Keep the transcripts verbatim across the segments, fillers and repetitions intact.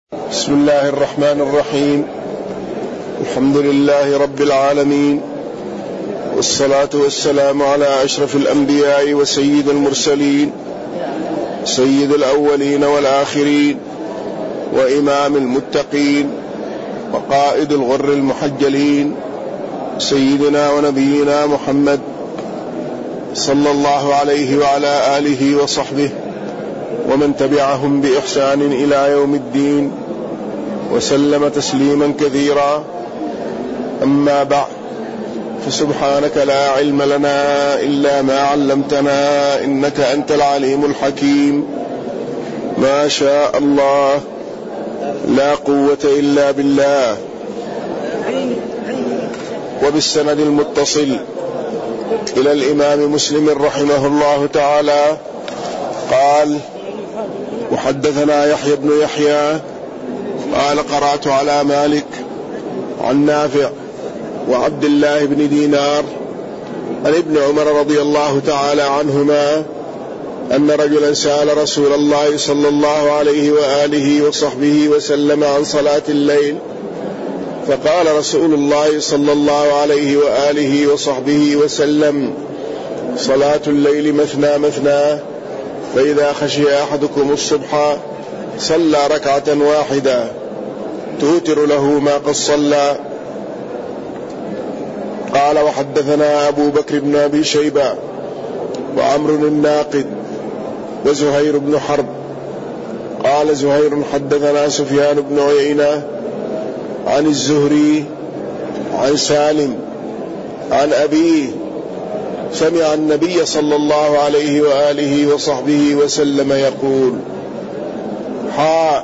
بسم الله الرحمن الرحيم. الحمد لله رب العالمين، والصلاة والسلام على أشرف الأنبياء وسيد المرسلين، سيد الأولين والآخرين، وإمام المتقين، وقائد الغر المحجلين، سيدنا ونبينا محمد صلى الله عليه وعلى آله وصحبه ومن تبعهم بإحسان إلى يوم الدين، وسلم تسليما كثيرا. أما بعد، فسبحانك لا علم لنا إلا ما علمتنا، إنك أنت العليم الحكيم. ما شاء الله، لا قوة إلا بالله. وبالسند المتصل إلى الإمام مسلم رحمه الله تعالى قال: وحدثنا يحيى بن يحيى قال: قرأت على مالك عن نافع وعبد الله بن دينار عن ابن عمر رضي الله تعالى عنهما أن رجلا سأل رسول الله صلى الله عليه وآله وصحبه وسلم عن صلاة الليل، فقال رسول الله صلى الله عليه وآله وصحبه وسلم: صلاة الليل مثنى مثنى، فإذا خشي أحدكم الصبح صلى ركعة واحدة توتر له ما قد صلى. قال: وحدثنا أبو بكر بن أبي شيبة وعمر الناقد وزهير بن حرب. قال زهير: حدثنا سفيان بن عيينة عن الزهري عن سالم عن أبيه سمع النبي صلى الله عليه وآله وصحبه وسلم يقول: حاء.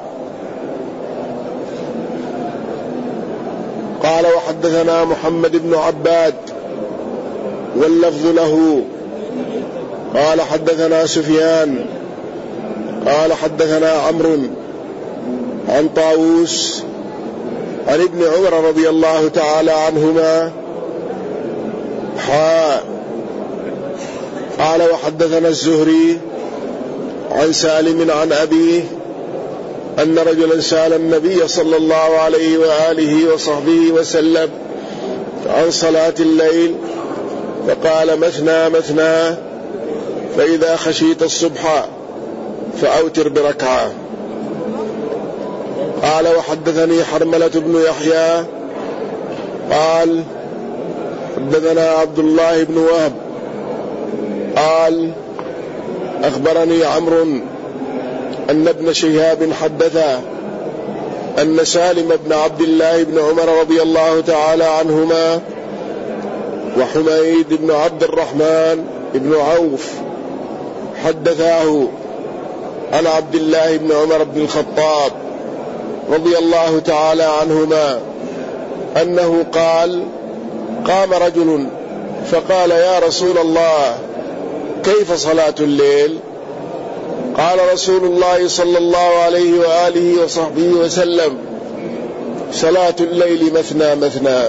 قال: وحدثنا محمد بن عباد واللفظ له. قال: حدثنا سفيان قال: حدثنا عمرو عن طاووس عن ابن عمر رضي الله تعالى عنهما. حاء. قال: وحدثنا الزهري عن سالم عن أبيه أن رجلا سأل النبي صلى الله عليه وآله وصحبه وسلم عن صلاة الليل، فقال: مثنى مثنى، فإذا خشيت الصبح فأوتر بركعة. قال: وحدثني حرملة بن يحيى قال: حدثنا عبد الله بن وهب قال: أخبرني عمرو أن ابن شهاب حدثه أن سالم بن عبد الله بن عمر رضي الله تعالى عنهما وحميد بن عبد الرحمن بن عوف حدثاه عن عبد الله بن عمر بن الخطاب رضي الله تعالى عنهما أنه قال: قام رجل فقال: يا رسول الله، كيف صلاة الليل؟ قال رسول الله صلى الله عليه وآله وصحبه وسلم: صلاة الليل مثنى مثنى،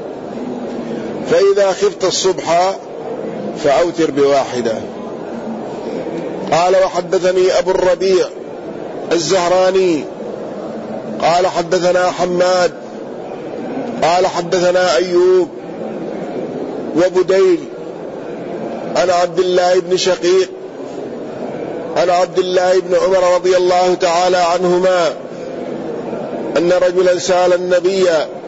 فإذا خفت الصبح فأوتر بواحدة. قال: وحدثني أبو الربيع الزهراني قال: حدثنا حماد قال: حدثنا أيوب وبديل عن عبد الله بن شقيق عن عبد الله بن عمر رضي الله تعالى عنهما أن رجلا سأل النبي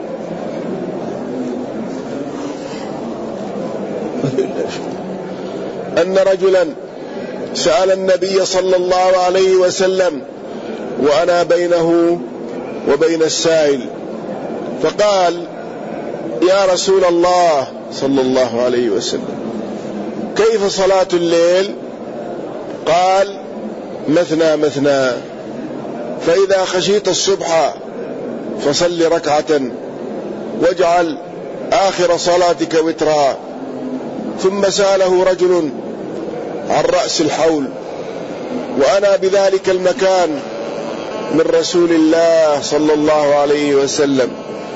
أن رجلا سأل النبي صلى الله عليه وسلم وأنا بينه وبين السائل، فقال: يا رسول الله صلى الله عليه وسلم، كيف صلاة الليل؟ قال: مثنى مثنى، فإذا خشيت الصبح فصل ركعة واجعل آخر صلاتك وترا. ثم سأله رجل عن رأس الحول، وأنا بذلك المكان من رسول الله صلى الله عليه وسلم،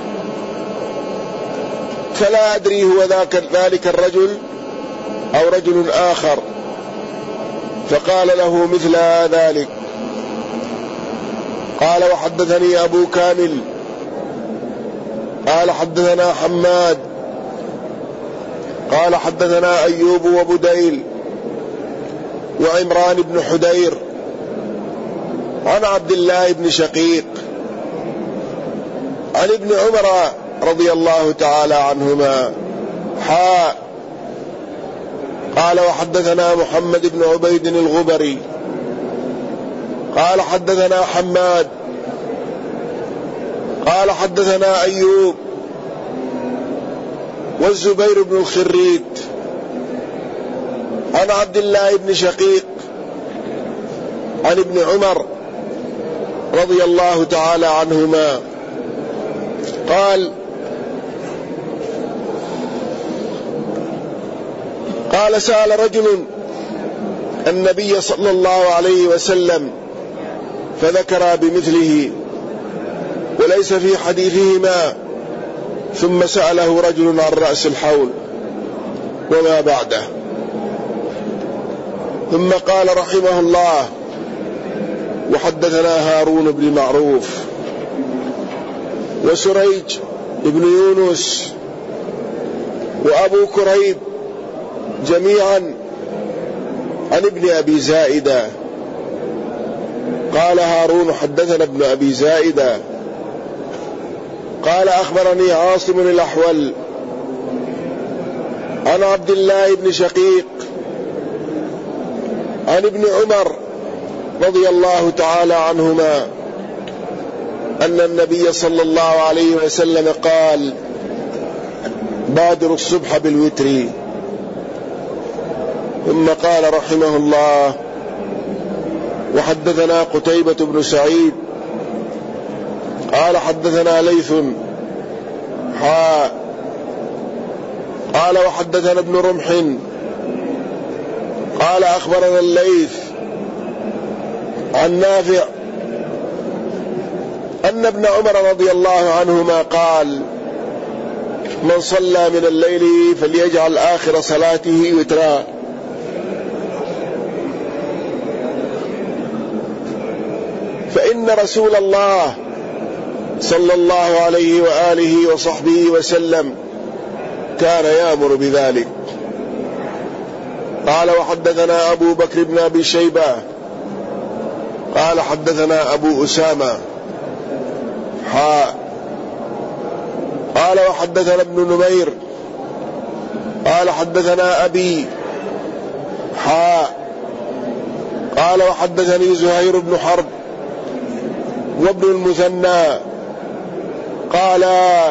فلا أدري هو ذاك ذلك الرجل أو رجل آخر، فقال له مثل ذلك. قال وحدثني أبو كامل قال حدثنا حماد قال حدثنا أيوب وبديل وعمران بن حدير عن عبد الله بن شقيق عن ابن عمر رضي الله تعالى عنهما حاء قال وحدثنا محمد بن عبيد الغبري قال حدثنا حماد قال حدثنا أيوب والزبير بن الخريت عن عبد الله بن شقيق عن ابن عمر رضي الله تعالى عنهما قال قال سأل رجل النبي صلى الله عليه وسلم فذكر بمثله وليس في حديثهما، ثم سأله رجل عن رأس الحول وما بعده، ثم قال رحمه الله وحدثنا هارون بن معروف وسريج بن يونس وأبو كريب جميعا عن ابن أبي زائدة. قال هارون حدثنا ابن أبي زائدة قال أخبرني عاصم الأحول عن عبد الله بن شقيق عن ابن عمر رضي الله تعالى عنهما أن النبي صلى الله عليه وسلم قال بادروا الصبح بالوتر. ثم قال رحمه الله وحدثنا قتيبة بن سعيد قال حدثنا ليث حاء قال وحدثنا ابن رمح قال أخبرنا الليث عن نافع أن ابن عمر رضي الله عنهما قال من صلى من الليل فليجعل آخر صلاته وترا. فإن رسول الله صلى الله عليه وآله وصحبه وسلم كان يأمر بذلك. قال وحدثنا أبو بكر بن أبي شيبة قال حدثنا أبو أسامة حاء قال وحدثنا ابن نمير قال حدثنا أبي حاء قال وحدثني زهير بن حرب وابن المثنى قال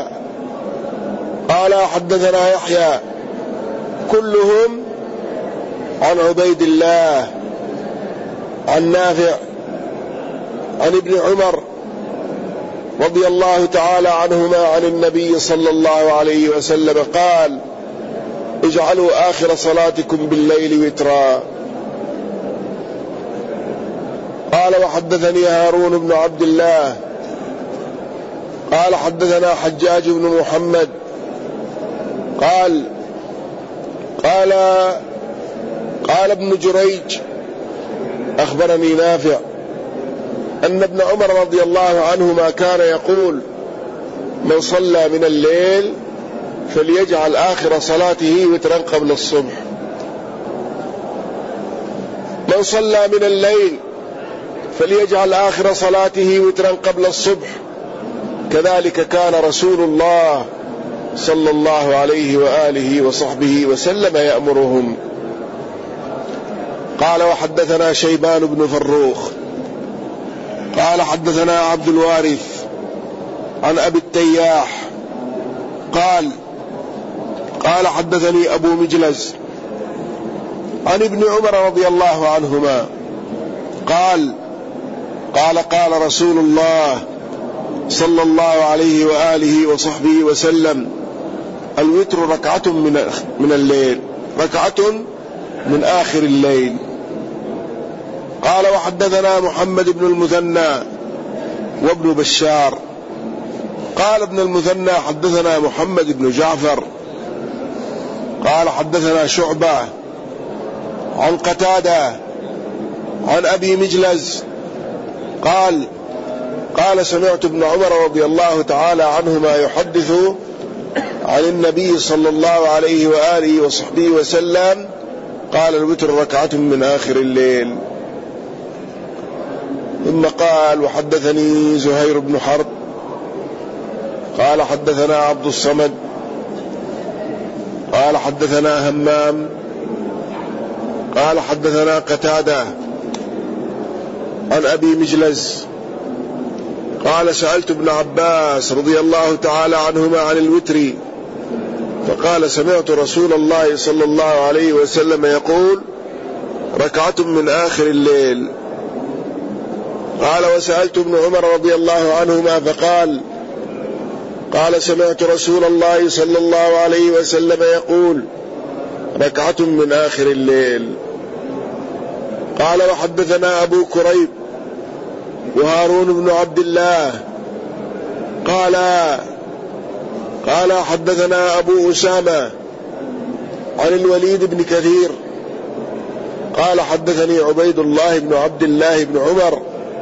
قال حدثنا يحيى كلهم عن عبيد الله عن نافع عن ابن عمر رضي الله تعالى عنهما عن النبي صلى الله عليه وسلم قال اجعلوا آخر صلاتكم بالليل وترا. قال وحدثني هارون بن عبد الله قال حدثنا حجاج بن محمد قال قال قال ابن جريج أخبرني نافع أن ابن عمر رضي الله عنهما كان يقول من صلى من الليل فليجعل آخر صلاته وترا قبل الصبح. من صلى من الليل فليجعل آخر صلاته وترا قبل الصبح، كذلك كان رسول الله صلى الله عليه وآله وصحبه وسلم يأمرهم. قال وحدثنا شيبان بن فروخ قال حدثنا عبد الوارث عن أبي التياح قال قال حدثني أبو مجلز عن ابن عمر رضي الله عنهما قال قال قال رسول الله صلى الله عليه وآله وصحبه وسلم الوتر ركعة من من الليل، ركعة من آخر الليل. قال وحدثنا محمد بن المثنى وابن بشار قال ابن المثنى حدثنا محمد بن جعفر قال حدثنا شعبة عن قتادة عن أبي مجلز قال قال سمعت ابن عمر رضي الله تعالى عنهما يحدث عن النبي صلى الله عليه وآله وصحبه وسلم قال الوتر ركعة من آخر الليل. ثم قال وحدثني زهير بن حرب قال حدثنا عبد الصمد قال حدثنا همام قال حدثنا قتادة عن أبي مجلس قال سألت ابن عباس رضي الله تعالى عنهما عن الوتر فقال سمعت رسول الله صلى الله عليه وسلم يقول ركعة من آخر الليل. قال وسألت ابن عمر رضي الله عنهما فقال قال سمعت رسول الله صلى الله عليه وسلم يقول ركعة من آخر الليل. قال وحدثنا أبو كريب وهارون بن عبد الله قال قال حدثنا أبو أسامة عن الوليد بن كثير قال حدثني عبيد الله بن عبد الله بن عمر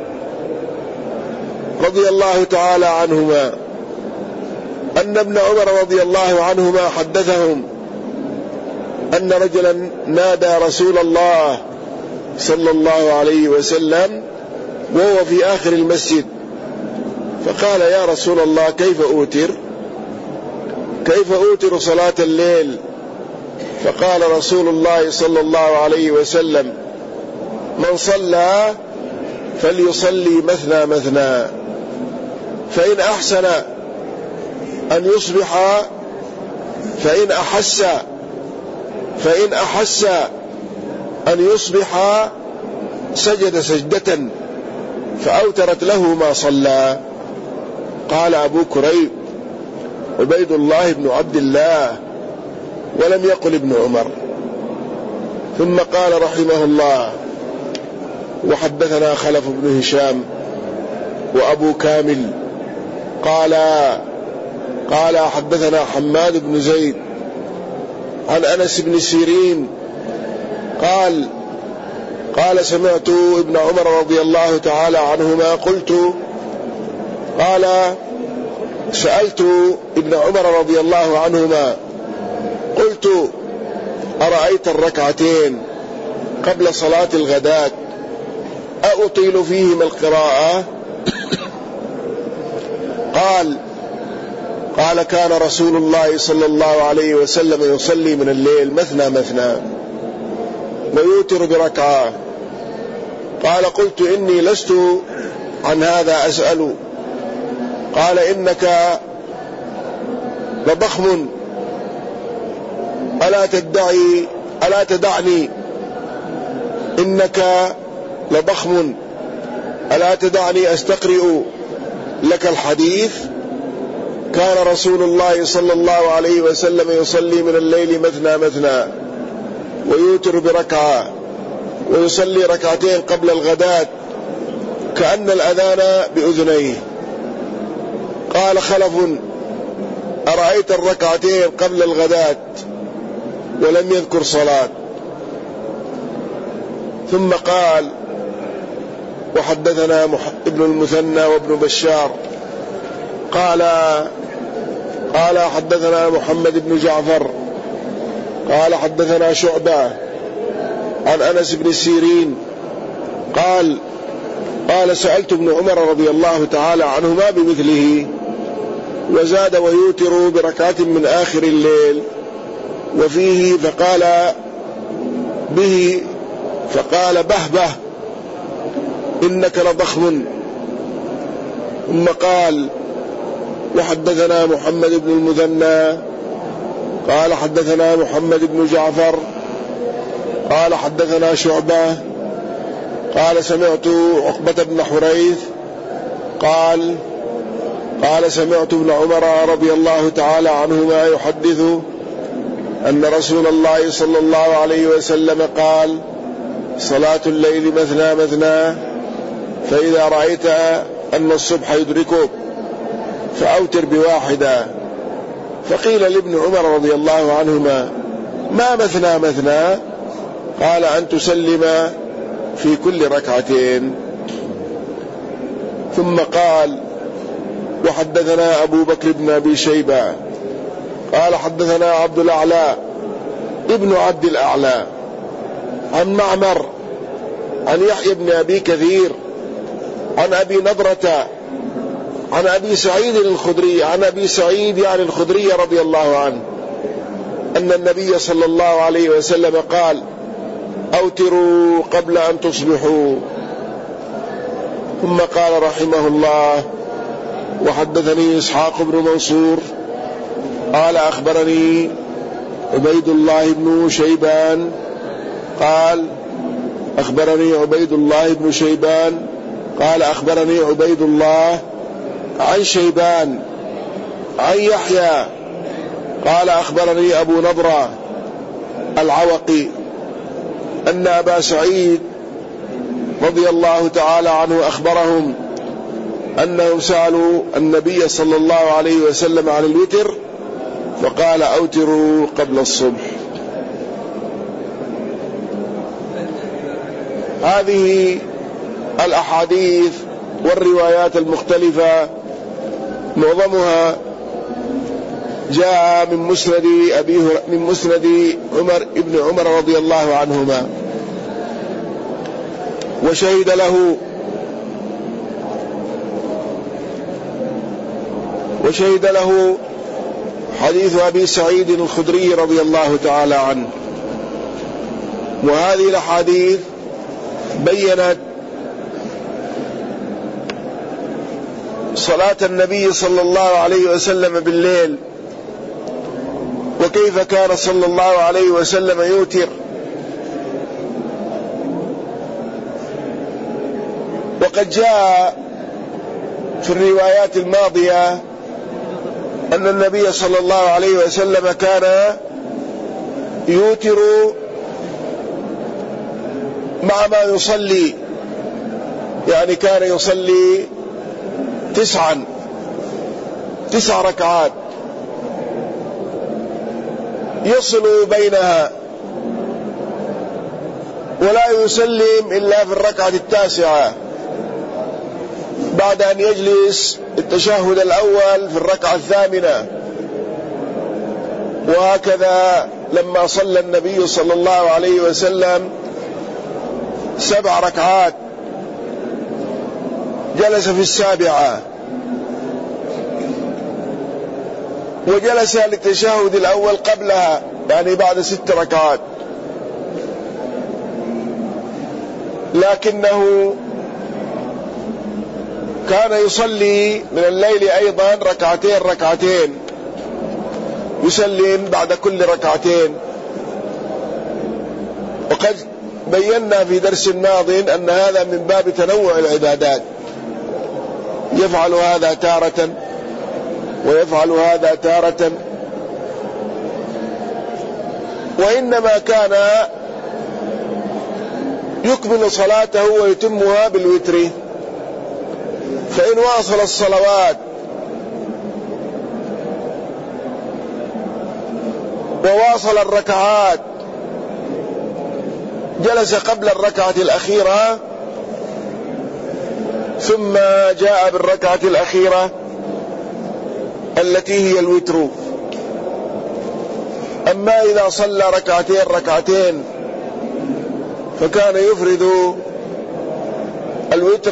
رضي الله تعالى عنهما أن ابن عمر رضي الله عنهما حدثهم أن رجلا نادى رسول الله صلى الله عليه وسلم وهو في آخر المسجد فقال يا رسول الله كيف أوتر كيف أوتر صلاة الليل؟ فقال رسول الله صلى الله عليه وسلم من صلى فليصلي مثنى مثنى فإن أحسن أن يصبح فإن أحس فإن أحس أن يصبح سجد سجدة فأوترت له ما صلى. قال أبو كريب عبيد الله بن عبد الله ولم يقل ابن عمر. ثم قال رحمه الله وحدثنا خلف بن هشام وأبو كامل قال قال حدثنا حماد بن زيد عن أنس بن سيرين قال قال سمعت ابن عمر رضي الله تعالى عنهما قلت قال سألت ابن عمر رضي الله عنهما قلت أرأيت الركعتين قبل صلاة الغداة أطيل فيهما القراءة؟ قال قال كان رسول الله صلى الله عليه وسلم يصلي من الليل مثنى مثنى ويوتر بركعة. قال قلت إني لست عن هذا أسأل. قال إنك لضخم ألا تدعي ألا تدعني إنك لضخم ألا تدعني أستقرئ لك الحديث؟ كان رسول الله صلى الله عليه وسلم يصلي من الليل مثنى مثنى ويوتر بركعة ويصلي ركعتين قبل الغداة كأن الأذان بأذنيه. قال خلف أرأيت الركعتين قبل الغداة ولم يذكر صلاة. ثم قال وحدثنا ابن المثنى وابن بشار قال قال حدثنا محمد بن جعفر قال حدثنا شعبة عن أنس بن سيرين قال قال سألت ابن عمر رضي الله تعالى عنهما بمثله وزاد ويوتر بركعة من آخر الليل وفيه فقال به فقال بهبه إنك لضخم. ثم قال وحدثنا محمد بن المثنى قال حدثنا محمد بن جعفر قال حدثنا شعبة قال سمعت عقبة بن حريث قال قال سمعت ابن عمر رضي الله تعالى عنهما يحدث أن رسول الله صلى الله عليه وسلم قال صلاة الليل مثنى مثنى فإذا رأيت أن الصبح يدركك فأوتر بواحدة. فقيل لابن عمر رضي الله عنهما ما مثنى مثنى؟ قال أن تسلم في كل ركعتين. ثم قال: وحدثنا أبو بكر بن أبي شيبة قال حدثنا عبد الأعلى ابن عبد الأعلى عن معمر عن يحيى بن أبي كثير عن أبي نضرة عن أبي سعيد الخدري عن أبي سعيد يعني الخدري رضي الله عنه أن النبي صلى الله عليه وسلم قال: أوتروا قبل أن تصبحوا. ثم قال رحمه الله: وحدثني إسحاق بن منصور قال أخبرني عبيد الله بن شيبان قال أخبرني عبيد الله بن شيبان قال أخبرني عبيد الله عن شيبان عن يحيى قال أخبرني أبو نضرة العوقي أن أبا سعيد رضي الله تعالى عنه أخبرهم أنهم سألوا النبي صلى الله عليه وسلم عن الوتر فقال: أوتروا قبل الصبح. هذه الأحاديث والروايات المختلفة معظمها جاء من مسند أبي من مسند عمر ابن عمر رضي الله عنهما، وشهد له وشهد له حديث أبي سعيد الخدري رضي الله تعالى عنه. وهذه الأحاديث بيّنت صلاة النبي صلى الله عليه وسلم بالليل، وكيف كان صلى الله عليه وسلم يوتر. وقد جاء في الروايات الماضية أن النبي صلى الله عليه وسلم كان يوتر مع ما يصلي، يعني كان يصلي تسعا تسع ركعات يصل بينها، ولا يسلم إلا في الركعة التاسعة بعد أن يجلس التشهد الأول في الركعة الثامنة. وهكذا لما صلى النبي صلى الله عليه وسلم سبع ركعات جلس في السابعة، وجلس للتشهد الأول قبلها، يعني بعد ست ركعات. لكنه كان يصلي من الليل أيضا ركعتين ركعتين، يسلم بعد كل ركعتين. وقد بينا في درس ماض أن هذا من باب تنوع العبادات، يفعل هذا تارة ويفعل هذا تارة. وإنما كان يكمل صلاته ويتمها بالوتر، فإن واصل الصلوات وواصل الركعات جلس قبل الركعة الأخيرة ثم جاء بالركعة الأخيرة التي هي الوتر. أما إذا صلى ركعتين ركعتين فكان يفرد الوتر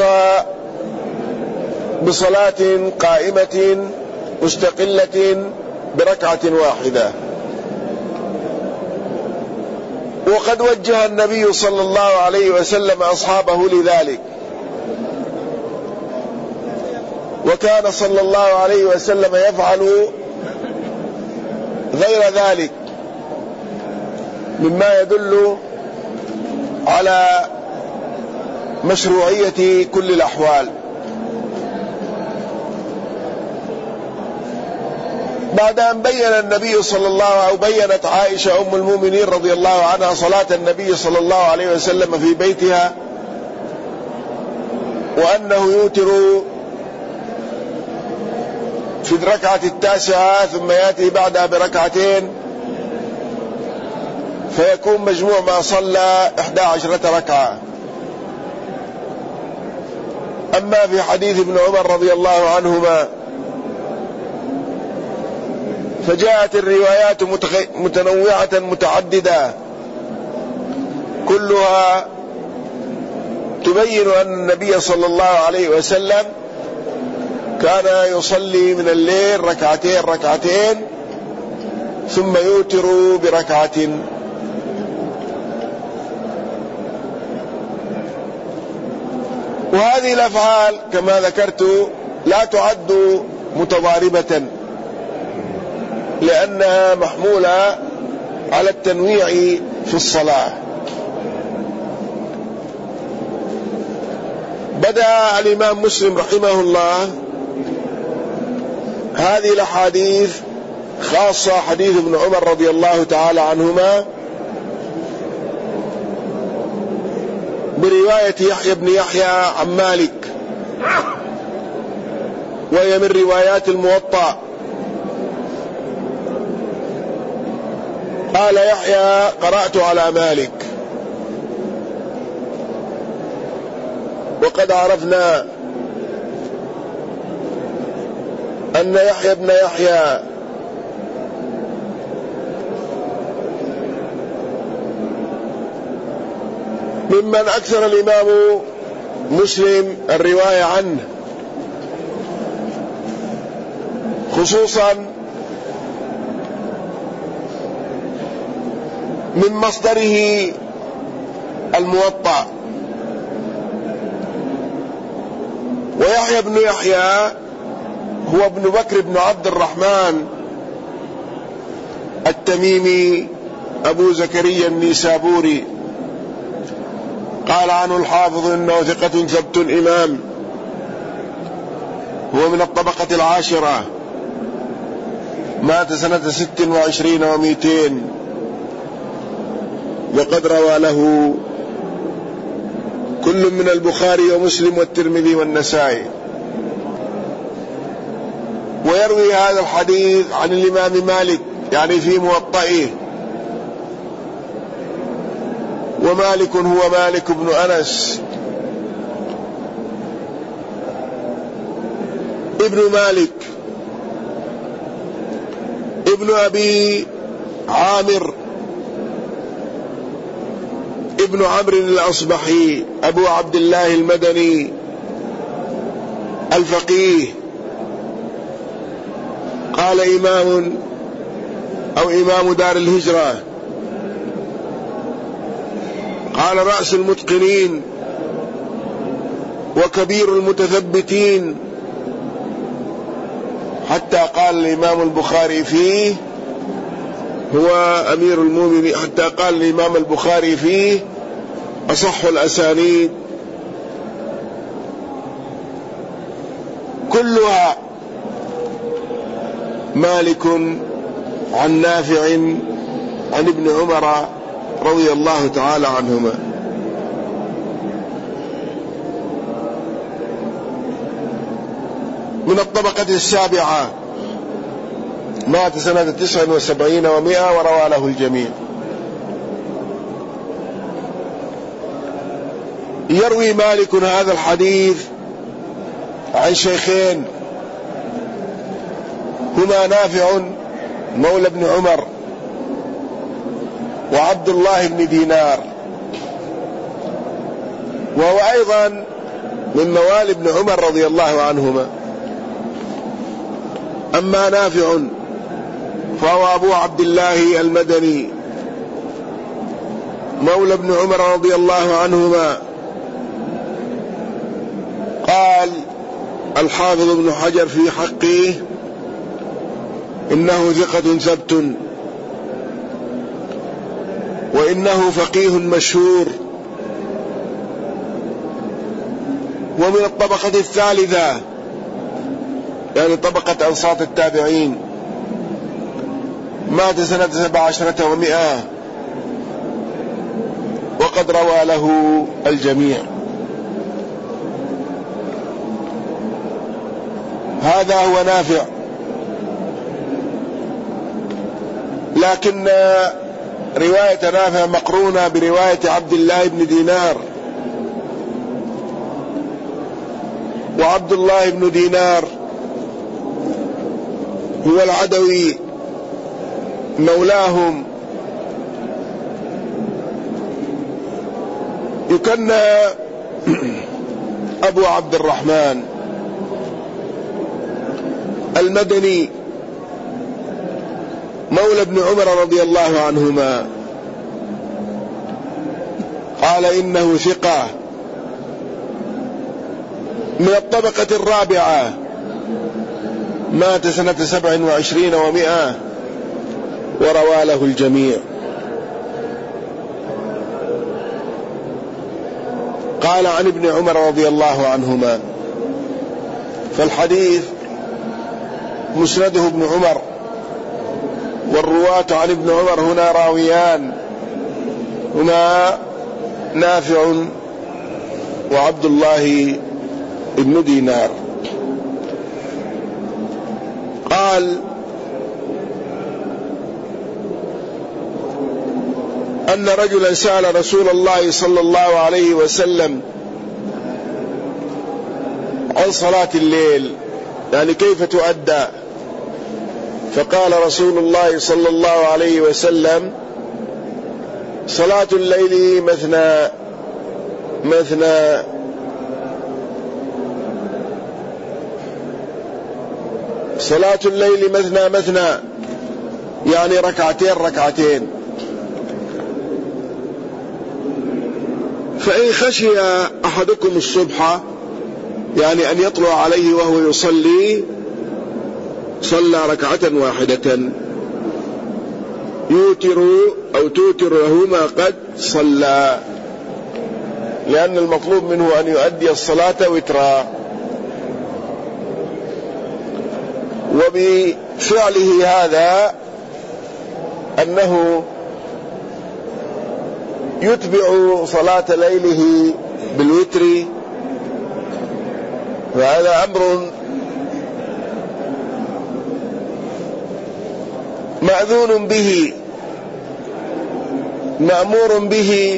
بصلاة قائمة مستقلة بركعة واحدة. وقد وجه النبي صلى الله عليه وسلم أصحابه لذلك، وكان صلى الله عليه وسلم يفعل غير ذلك مما يدل على مشروعية كل الأحوال. بعد أن بين النبي صلى الله أو بينت عائشة أم المؤمنين رضي الله عنها صلاة النبي صلى الله عليه وسلم في بيتها، وأنه يوتر في الركعة التاسعة ثم يأتي بعدها بركعتين، فيكون مجموع ما صلى إحدى عشرة ركعة. أما في حديث ابن عمر رضي الله عنهما فجاءت الروايات متنوعة متعددة كلها تبين أن النبي صلى الله عليه وسلم كان يصلي من الليل ركعتين ركعتين ثم يوتر بركعة. وهذه الأفعال كما ذكرت لا تعد متضاربة لأنها محمولة على التنويع في الصلاة. بدأ الإمام مسلم رحمه الله هذه الأحاديث خاصة حديث ابن عمر رضي الله تعالى عنهما برواية يحيى بن يحيى عن مالك، وهي من روايات الموطأ. قال يحيى قرأت على مالك. وقد عرفنا أن يحيى بن يحيى ممن أكثر الإمام مسلم الرواية عنه، خصوصا من مصدره الموطأ. ويحيى بن يحيى هو ابن بكر بن عبد الرحمن التميمي أبو زكريا النيسابوري. قال عنه الحافظ إنه ثقة ثبت إمام، هو من الطبقة العاشرة، مات سنة ست وعشرين ومئتين، وقد روى له كل من البخاري ومسلم والترمذي والنسائي. ويروي هذا الحديث عن الإمام مالك يعني في موطئه، ومالك هو مالك بن أنس ابن مالك ابن أبي عامر ابن عمرو الأصبحي أبو عبد الله المدني الفقيه. قال إمام أو إمام دار الهجرة، قال رأس المتقنين وكبير المتثبتين، حتى قال الإمام البخاري فيه هو أمير المؤمنين، حتى قال الإمام البخاري فيه أصح الأسانيد. كلها مالك عن نافع عن ابن عمر رضي الله تعالى عنهما. من الطبقة السابعة، مات سنة تسع وسبعين ومئة، وروى له الجميع. يروي مالك هذا الحديث عن شيخين هما نافع مولى ابن عمر وعبد الله بن دينار، وهو أيضا من موالي ابن عمر رضي الله عنهما. أما نافع فهو أبو عبد الله المدني مولى ابن عمر رضي الله عنهما. قال الحافظ ابن حجر في حقه إنه ثقة ثبت، وإنه فقيه مشهور، ومن الطبقة الثالثة يعني طبقة أنصات التابعين، مات سنة سبع عشرة ومئة، وقد روى له الجميع. هذا هو نافع، لكن رواية نافع مقرونة برواية عبد الله بن دينار، وعبد الله بن دينار هو العدوي مولاهم، يكنى أبو عبد الرحمن المدني مولى ابن عمر رضي الله عنهما. قال إنه ثقة من الطبقة الرابعة، مات سنة سبع وعشرين ومائة، وروى له الجميع. قال عن ابن عمر رضي الله عنهما، فالحديث مسنده ابن عمر، والرواة عن ابن عمر هنا راويان هما نافع وعبد الله ابن دينار. قال أن رجلا سأل رسول الله صلى الله عليه وسلم عن صلاة الليل، يعني كيف تؤدى؟ فقال رسول الله صلى الله عليه وسلم: صلاة الليل مثنى مثنى صلاة الليل مثنى مثنى، يعني ركعتين ركعتين. فإن خشي أحدكم الصبح، يعني أن يطلع عليه وهو يصلي، صلى ركعة واحدة يوتر أو توتر له ما قد صلى، لأن المطلوب منه أن يؤدي الصلاة وترا. وبفعله هذا أنه يتبع صلاة ليله بالوتر، وهذا أمر مأذون به مأمور به،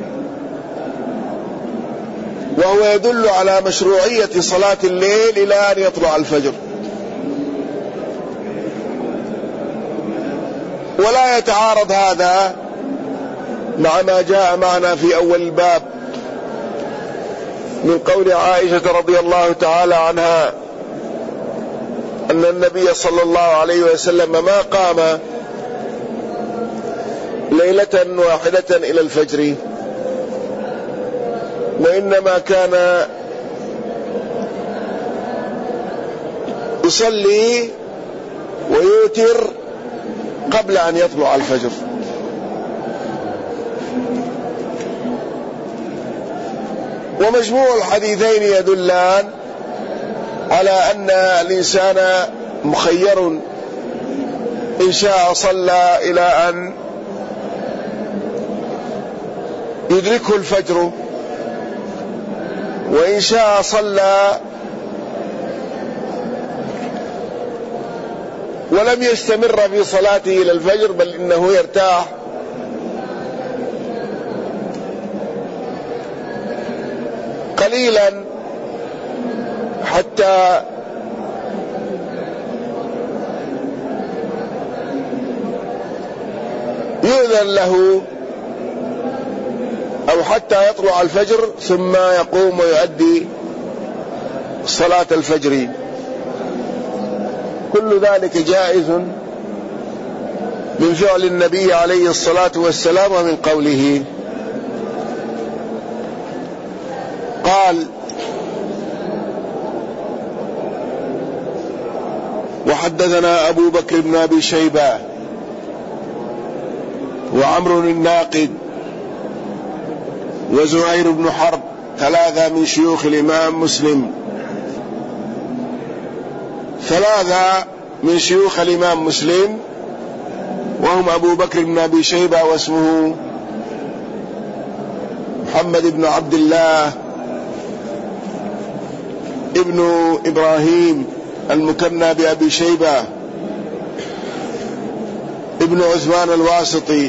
وهو يدل على مشروعية صلاة الليل إلى أن يطلع الفجر. ولا يتعارض هذا مع ما جاء معنا في أول الباب من قول عائشة رضي الله تعالى عنها أن النبي صلى الله عليه وسلم ما قام ليلة واحدة إلى الفجر، وإنما كان يصلي ويوتر قبل أن يطلع الفجر. ومجموع الحديثين يدلان على أن الإنسان مخير، إن شاء صلى إلى أن يدركه الفجر، وإن شاء صلى ولم يستمر في صلاته إلى الفجر، بل إنه يرتاح قليلا حتى يؤذن له، أو حتى يطلع الفجر ثم يقوم ويؤدي صلاة الفجر. كل ذلك جائز من فعل النبي عليه الصلاة والسلام ومن قوله. قال: وحدثنا أبو بكر بن أبي شيبة وعمرو الناقد وزهير بن حرب، ثلاثة من شيوخ الإمام مسلم، ثلاثة من شيوخ الإمام مسلم، وهم أبو بكر بن أبي شيبة واسمه محمد بن عبد الله ابن إبراهيم المكنى بأبي شيبة ابن عثمان الواسطي،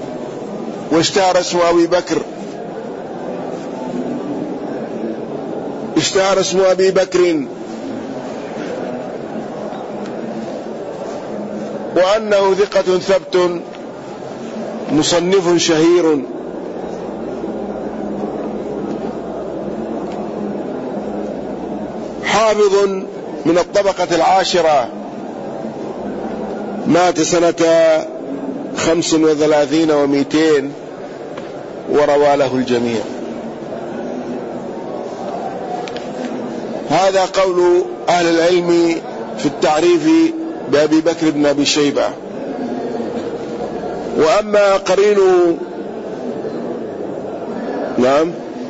واشتهر اسم أبي بكر اشتهر اسم أبي بكر، وأنه ثقة ثبت مصنف شهير. حافظ من الطبقة العاشرة، مات سنة خمس وثلاثين ومئتين، وروى له الجميع. هذا قول أهل العلم في التعريف بأبي بكر بن أبي شيبة. وأما قرينه، نعم،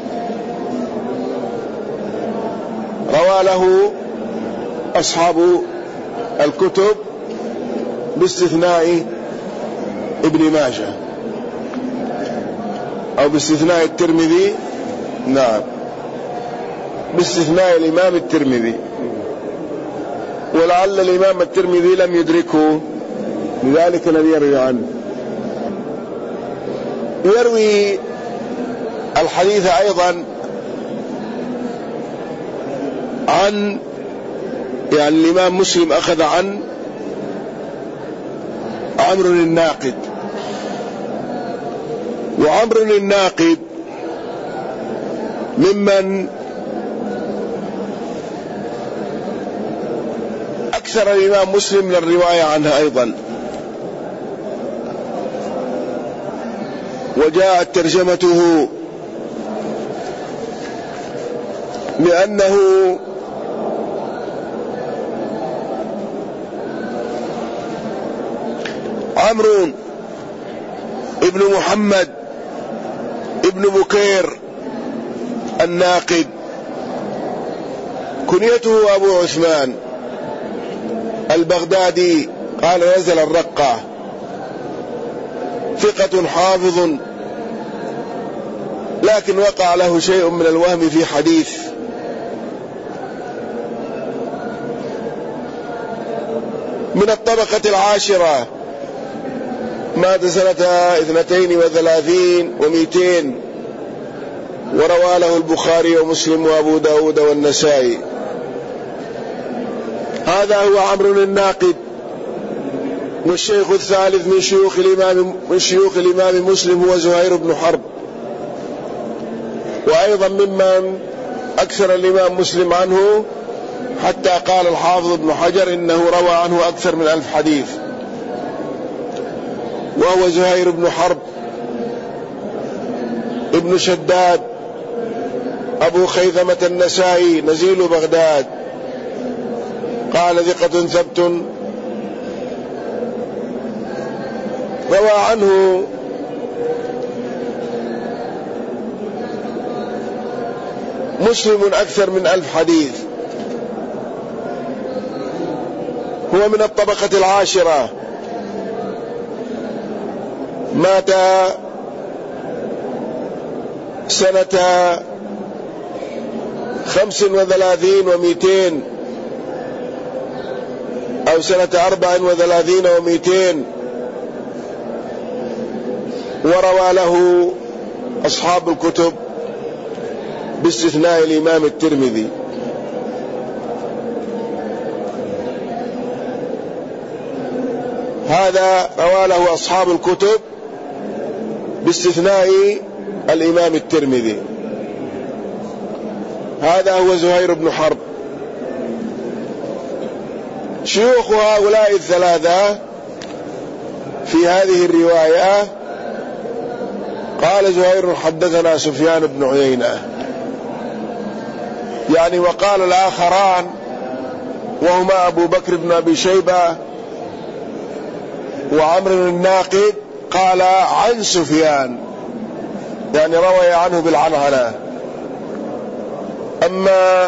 روى له أصحاب الكتب باستثناء ابن ماجه أو باستثناء الترمذي، نعم، باستثناء الإمام الترمذي، ولعل الإمام الترمذي لم يدركه، لذلك لم يروي عنه. يروي الحديث أيضا عن، يعني الإمام مسلم أخذ عن عمرو الناقد، وعمرو الناقد ممن أكثر الإمام مسلم للرواية عنها أيضا، وجاءت ترجمته لأنه عمرو ابن محمد ابن بكير الناقد، كنيته أبو عثمان البغدادي، قال نزل الرقة، ثقة حافظ، لكن وقع له شيء من الوهم في حديث. من الطبقة العاشرة، مات سنة اثنتين وثلاثين ومئتين، وروى له البخاري ومسلم وأبو داود والنسائي. هذا هو عمرو الناقد. والشيخ الثالث من شيوخ الإمام من شيوخ الإمام مسلم هو زهير بن حرب، وأيضا ممن أكثر الإمام مسلم عنه، حتى قال الحافظ ابن حجر إنه روى عنه أكثر من ألف حديث. وهو زهير بن حرب ابن شداد أبو خيثمة النسائي، نزيل بغداد، قال ثقة ثبت، روى عنه مسلم أكثر من ألف حديث. هو من الطبقة العاشرة، مات سنة خمس وثلاثين ومئتين أو سنة أربع وثلاثين ومئتين، وروى له أصحاب الكتب باستثناء الإمام الترمذي. هذا روى له أصحاب الكتب باستثناء الإمام الترمذي. هذا هو زهير بن حرب. شيوخ هؤلاء الثلاثة في هذه الرواية، قال زهير حدثنا سفيان بن عيينة، يعني وقال الآخران وهما أبو بكر بن أبي شيبة وعمرو الناقد، قال عن سفيان، يعني روي عنه بالعنعنة. أما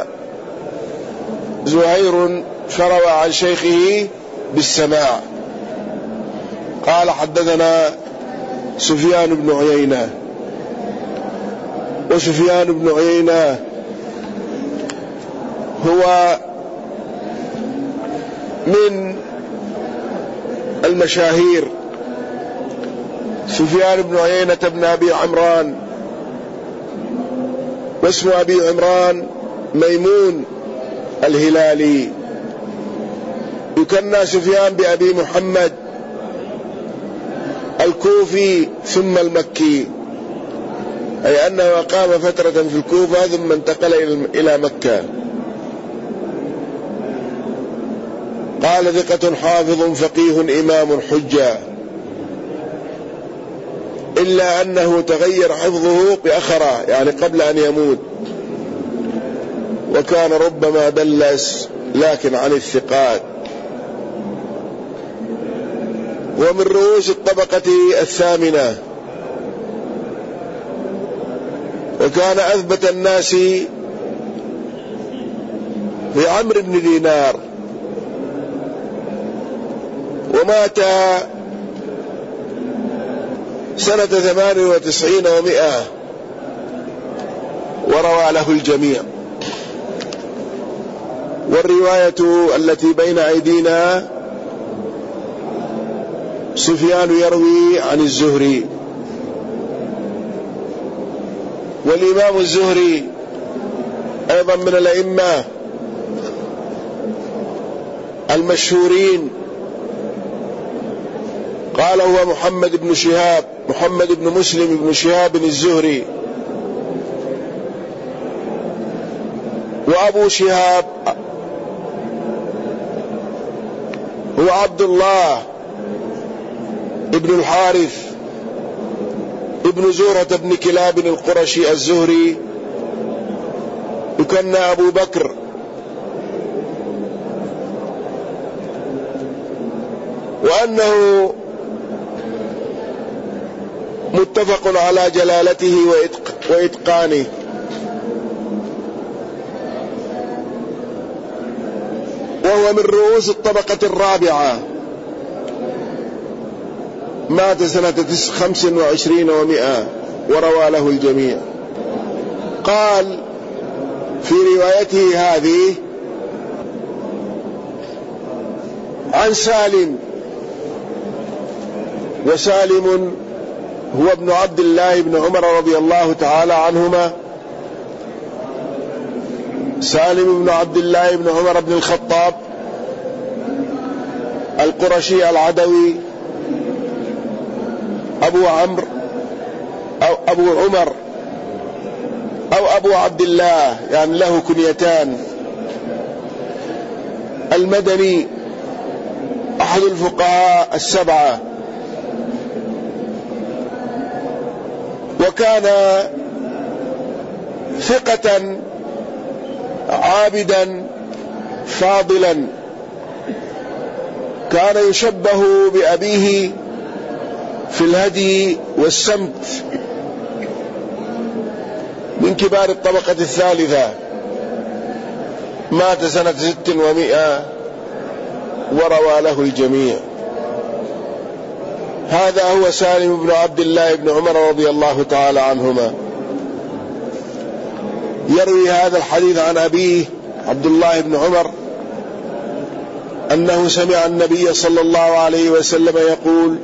زهير فروى عن شيخه بالسماع، قال حدثنا سفيان بن عيينة. وسفيان بن عيينة هو من المشاهير. سفيان بن عيينة بن أبي عمران، واسم أبي عمران ميمون الهلالي، يكنى سفيان بأبي محمد، الكوفي ثم المكي، أي أنه أقام فترة في الكوفة ثم انتقل إلى مكة. قال ثقة حافظ فقيه إمام حجة، إلا أنه تغير حفظه بأخرى، يعني قبل أن يموت، وكان ربما دلس لكن عن الثقات. ومن رؤوس الطبقة الثامنة، وكان أثبت الناس في عمرو بن دينار، ومات سنة ثمان وتسعين ومئة، وروى له الجميع. والرواية التي بين أيدينا سفيان يروي عن الزهري، والإمام الزهري أيضا من الأئمة المشهورين. قال هو محمد بن شهاب، محمد بن مسلم بن شهاب الزهري، وأبو شهاب هو عبد الله ابن الحارث ابن زهرة بن كلاب القرشي الزهري، يكنى أبو بكر. وأنه متفق على جلالته وإتقانه. وهو من رؤوس الطبقة الرابعة، مات سنة خمس وعشرين ومئة، وروى له الجميع. قال في روايته هذه عن سالم، وسالم هو ابن عبد الله بن عمر رضي الله تعالى عنهما، سالم بن عبد الله بن عمر بن الخطاب القرشي العدوي، أبو عمرو أو أبو عمر أو أبو عبد الله، يعني له كنيتان، المدني، أحد الفقهاء السبعة، وكان ثقة عابدا فاضلا، كان يشبه بأبيه في الهدي والسمت، من كبار الطبقة الثالثة، مات سنة ست ومئة، وروى له الجميع. هذا هو سالم بن عبد الله بن عمر رضي الله تعالى عنهما، يروي هذا الحديث عن أبيه عبد الله بن عمر أنه سمع النبي صلى الله عليه وسلم يقول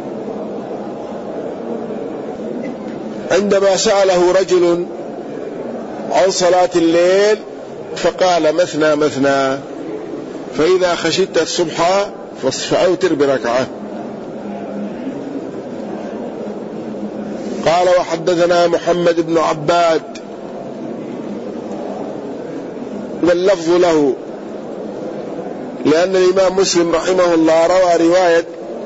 عندما سأله رجل عن صلاة الليل فقال مثنى مثنى، فإذا خشيت الصبح فأوتر بركعة. قال وحدثنا محمد بن عباد، واللفظ له، لأن الإمام مسلم رحمه الله روى رواية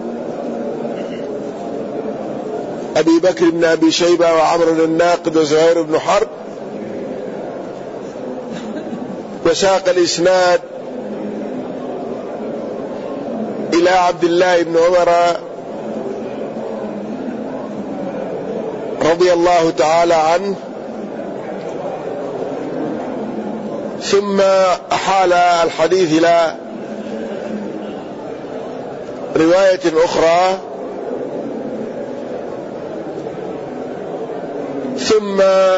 أبي بكر بن أبي شيبة وعمر الناقد وزهير بن حرب، وساق الإسناد إلى عبد الله بن عمر رضي الله تعالى عنه، ثم أحال الحديث إلى رواية أخرى، ثم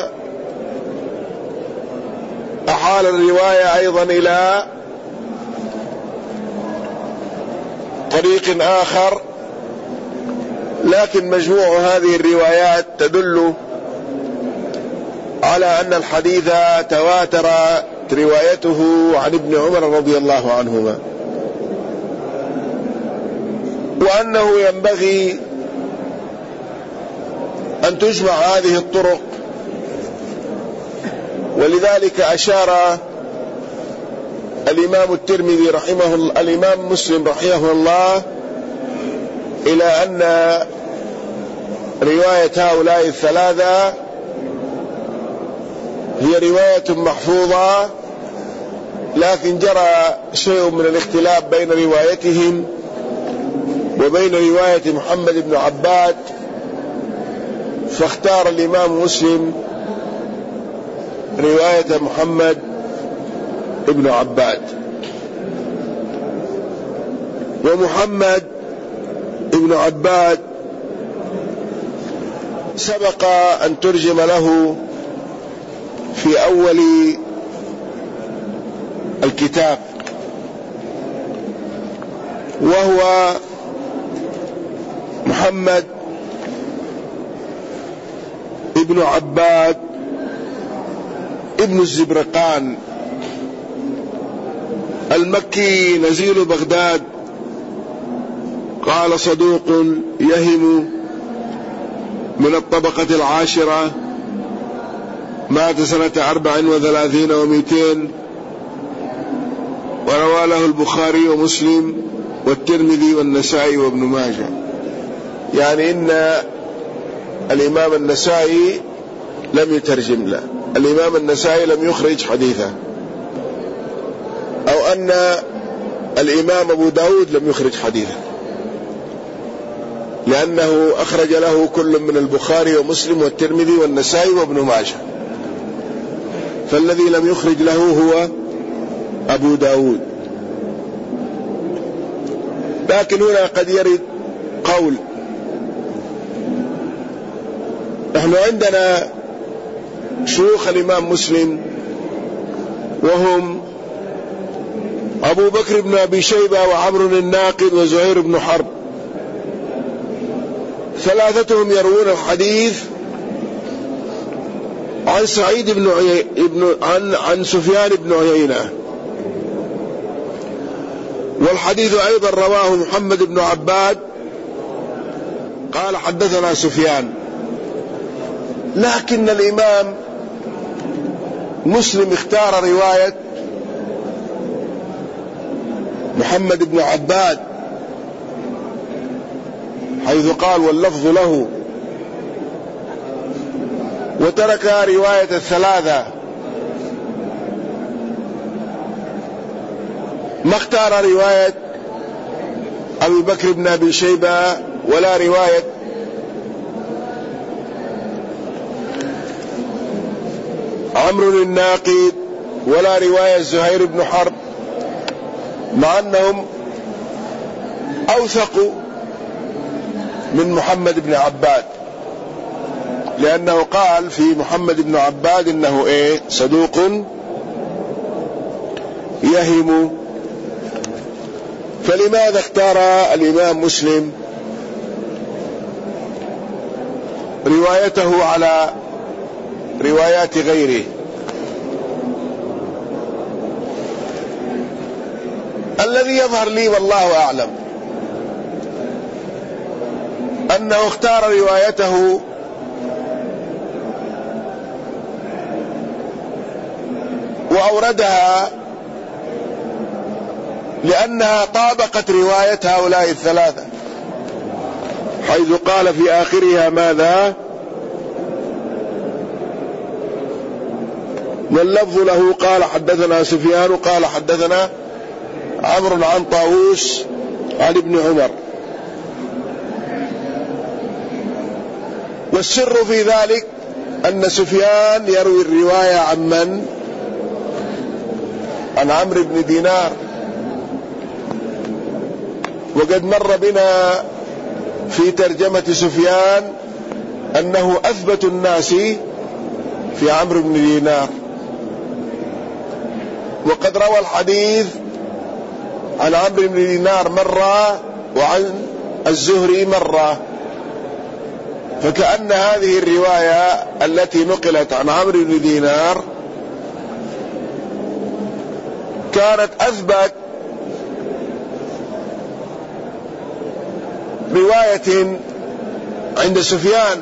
أحال الرواية أيضا إلى طريق آخر، لكن مجموع هذه الروايات تدل على أن الحديث تواتر روايته عن ابن عمر رضي الله عنهما، وأنه ينبغي أن تجمع هذه الطرق، ولذلك أشار الإمام الترمذي رحمه الله الإمام مسلم رحمه الله إلى أن رواية هؤلاء الثلاثة هي رواية محفوظة، لكن جرى شيء من الاختلاف بين روايتهم وبين رواية محمد بن عباد، فاختار الإمام مسلم رواية محمد بن عباد. ومحمد بن عباد سبق أن ترجم له في أول الكتاب، وهو محمد ابن عباد ابن الزبرقان المكي نزيل بغداد، قال صدوق يهم من الطبقة العاشرة، مات سنة أربع وثلاثين ومئتين، وروى له البخاري ومسلم والترمذي والنسائي وابن ماجه. يعني إن الإمام النسائي لم يترجم له، الإمام النسائي لم يخرج حديثه، أو أن الإمام أبو داود لم يخرج حديثه، لأنه أخرج له كل من البخاري ومسلم والترمذي والنسائي وابن ماجه، فالذي لم يخرج له هو أبو داود. لكن هنا قد يرد قول، نحن عندنا شيوخ الإمام مسلم وهم أبو بكر بن أبي شيبة وعمر الناقد وزهير بن حرب، ثلاثتهم يروون الحديث عن سعيد بن عي... ابن... عن عن سفيان بن عيينة، والحديث أيضا رواه محمد بن عباد قال حدثنا سفيان. لكن الإمام مسلم اختار رواية محمد بن عباد، حيث قال واللفظ له، وترك رواية الثلاثة، ما اختار رواية أبي بكر بن أبي شيبة ولا رواية عمرو الناقد ولا رواية زهير بن حرب، مع أنهم أوثقوا من محمد بن عباد، لأنه قال في محمد بن عباد إنه إيه صدوق يهم. فلماذا اختار الإمام مسلم روايته على روايات غيره؟ الذي يظهر لي والله أعلم أنه اختار روايته وأوردها لأنها طابقت رواية هؤلاء الثلاثة، حيث قال في آخرها ماذا؟ واللفظ له قال حدثنا سفيان قال حدثنا عمرو عن طاووس عن ابن عمر. والسر في ذلك أن سفيان يروي الرواية عن من؟ عن عمرو بن دينار، وقد مر بنا في ترجمة سفيان أنه أثبت الناس في عمرو بن دينار، وقد روى الحديث عن عمرو بن دينار مرة وعن الزهري مرة، فكأن هذه الرواية التي نقلت عن عمرو بن دينار كانت أثبت رواية عند سفيان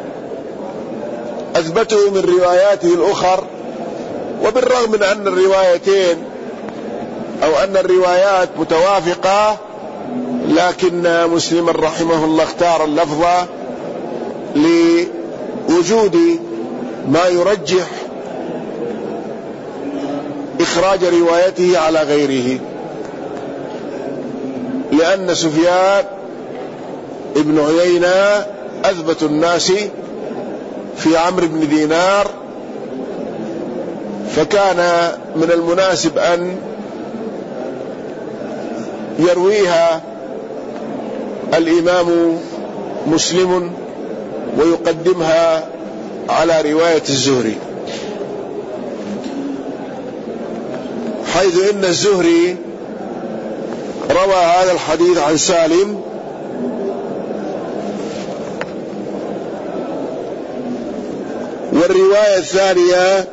أثبته من رواياته الأخر، وبالرغم من أن الروايتين أو أن الروايات متوافقة، لكن مسلم رحمه الله اختار اللفظ لوجود ما يرجح إخراج روايته على غيره، لأن سفيان ابن عيينة أثبت الناس في عمرو بن دينار، فكان من المناسب أن يرويها الإمام مسلم ويقدمها على رواية الزهري، حيث إن الزهري روى هذا الحديث عن سالم والرواية الثانية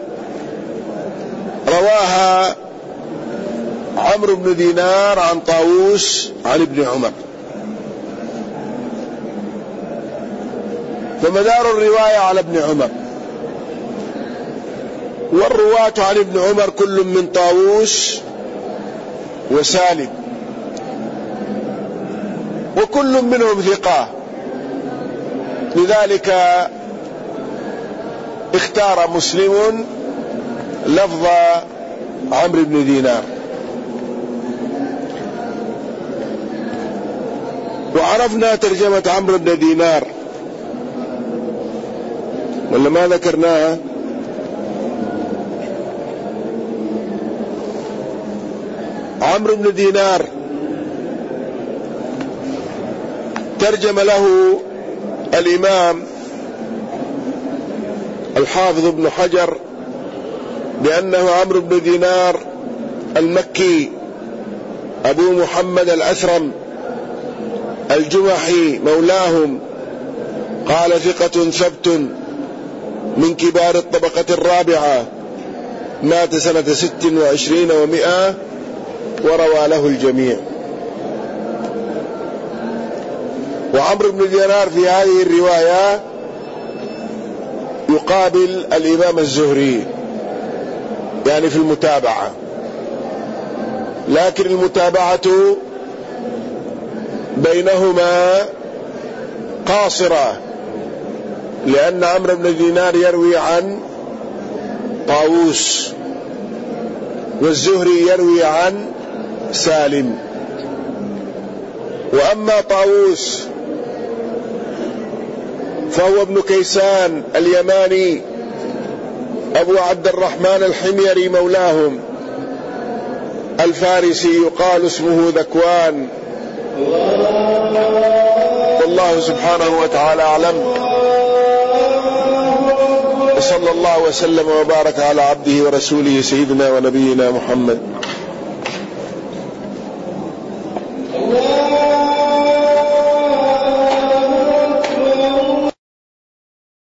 رواها عمرو بن دينار عن طاووس عن ابن عمر، فمدار الرواية على ابن عمر، والرواة عن ابن عمر كل من طاووس وسالم، وكل منهم ثقة، لذلك اختار مسلم لفظ عمرو بن دينار. وعرفنا ترجمة عمرو بن دينار ولا ما ذكرناها؟ عمرو بن دينار ترجم له الإمام الحافظ ابن حجر بأنه عمرو بن دينار المكي أبو محمد الأثرم الجمحي مولاهم، قال ثقة ثبت من كبار الطبقة الرابعة، مات سنة ست وعشرين ومئة، وروى له الجميع. وعمرو بن دينار في هذه الرواية يقابل الإمام الزهري يعني في المتابعة، لكن المتابعة بينهما قاصرة، لأن عمرو بن دينار يروي عن طاووس والزهري يروي عن سالم. وأما طاووس فهو ابن كيسان اليماني أبو عبد الرحمن الحميري مولاهم الفارسي، يقال اسمه ذكوان. والله سبحانه وتعالى أعلم، وصلى الله وسلم وبارك على عبده ورسوله سيدنا ونبينا محمد.